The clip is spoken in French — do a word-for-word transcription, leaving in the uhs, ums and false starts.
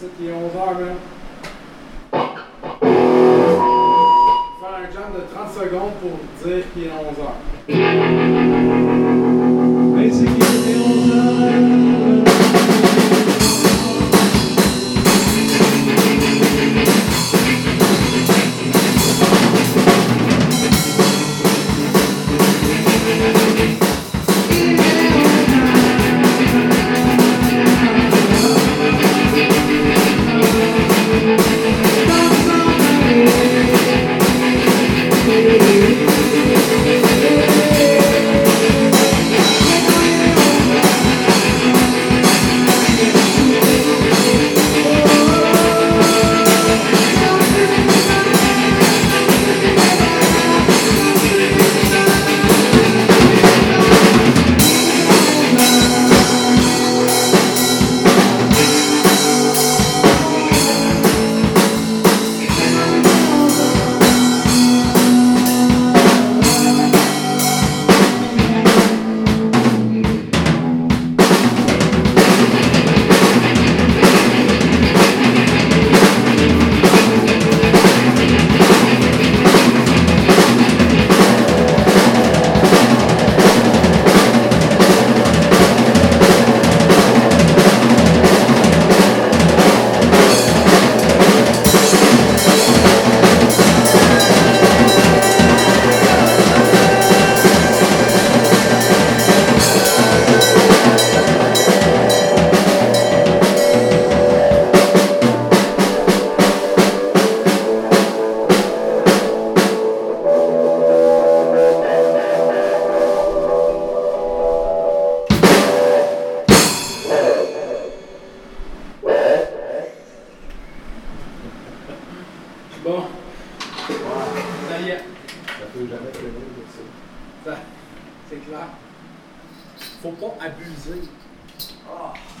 C'est qu'il est onze heures, man. Faire un jump de trente secondes pour dire qu'il est onze heures. Mais c'est qu'il est onze heures. Bon. Ça y est. Ça peut jamais prévenir de ça. Ça, c'est clair. Faut pas abuser. Ah!